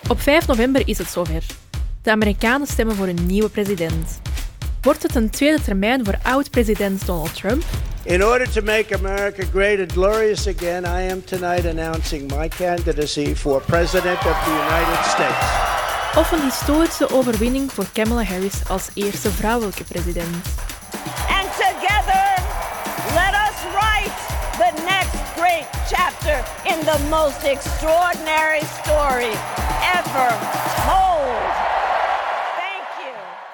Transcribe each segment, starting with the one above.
Op 5 november is het zover. De Amerikanen stemmen voor een nieuwe president. Wordt het een tweede termijn voor oud-president Donald Trump? In order to make America great and glorious again, I am tonight announcing my candidacy for President of the United States. Of een historische overwinning voor Kamala Harris als eerste vrouwelijke president. And together, let us write the next great chapter in the most extraordinary story ever told. Thank you.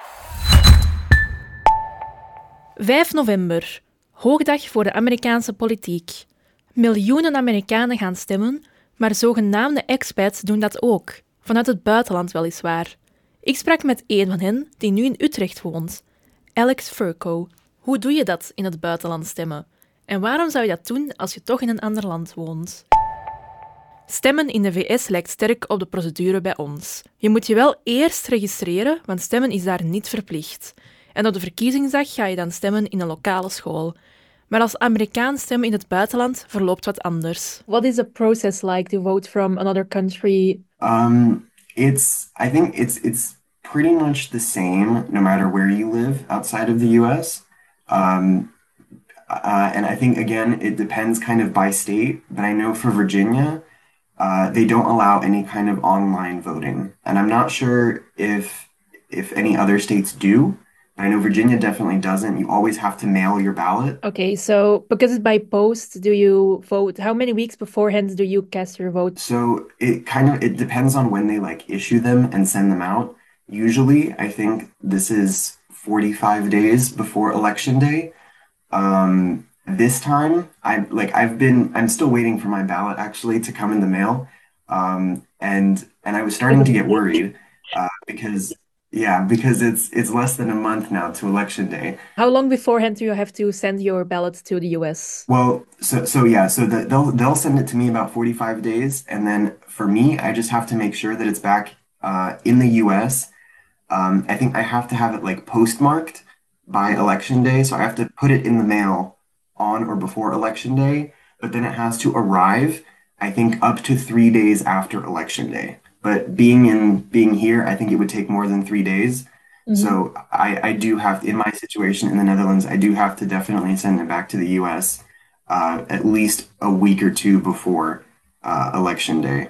5 november. Hoogdag voor de Amerikaanse politiek. Miljoenen Amerikanen gaan stemmen, maar zogenaamde expats doen dat ook. Vanuit het buitenland weliswaar. Ik sprak met een van hen die nu in Utrecht woont. Alex Furco. Hoe doe je dat in het buitenland stemmen? En waarom zou je dat doen als je toch in een ander land woont? Stemmen in de VS lijkt sterk op de procedure bij ons. Je moet je wel eerst registreren, want stemmen is daar niet verplicht. En op de verkiezingsdag ga je dan stemmen in een lokale school. Maar als Amerikaan stemmen in het buitenland verloopt wat anders. What is the process like to vote from another country? I think it's pretty much the same no matter where you live outside of the U.S. And I think, again, it depends kind of by state. But I know for Virginia, they don't allow any kind of online voting. And I'm not sure if any other states do. I know Virginia definitely doesn't. You always have to mail your ballot. Okay, so because it's by post, do you vote? How many weeks beforehand do you cast your vote? So it depends on when they issue them and send them out. Usually, I think this is 45 days before election day. This time, I'm still waiting for my ballot actually to come in the mail. And I was starting to get worried because it's less than a month now to election day. How long beforehand do you have to send your ballot to the US? Well, they'll send it to me about 45 days, and then for me, I just have to make sure that it's back in the US. I think I have to have it postmarked by election day, so I have to put it in the mail on or before election day, but then it has to arrive, I think, up to 3 days after election day. But being here, I think it would take more than 3 days. Mm-hmm. So I do have to, in my situation in the Netherlands, I do have to definitely send it back to the US at least a week or two before election day.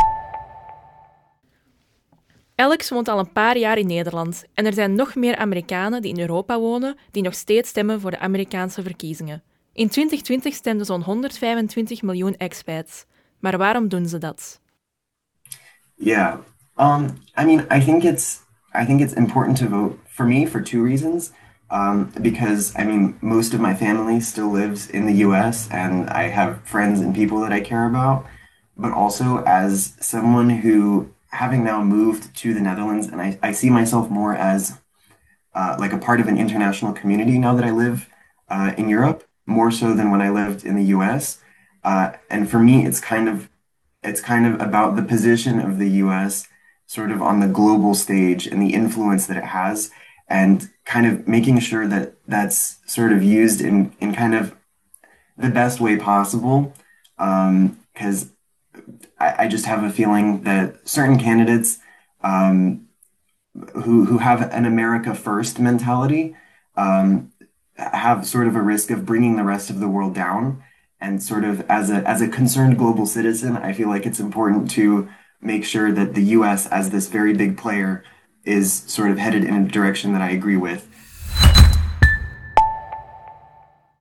Alex woont al een paar jaar in Nederland en er zijn nog meer Amerikanen die in Europa wonen die nog steeds stemmen voor de Amerikaanse verkiezingen. In 2020 stemden zo'n 125 miljoen expats. Maar waarom doen ze dat? Yeah. I think it's important to vote for me for two reasons. Because most of my family still lives in the US and I have friends and people that I care about. But also as someone who, having now moved to the Netherlands, and I see myself more as a part of an international community now that I live in Europe, more so than when I lived in the US. And for me, it's kind of about the position of the US sort of on the global stage and the influence that it has, and kind of making sure that that's sort of used in kind of the best way possible. Because I just have a feeling that certain candidates who have an America first mentality have sort of a risk of bringing the rest of the world down. And sort of as a concerned global citizen, I feel like it's important to make sure that the US, as this very big player, is sort of headed in a direction that I agree with.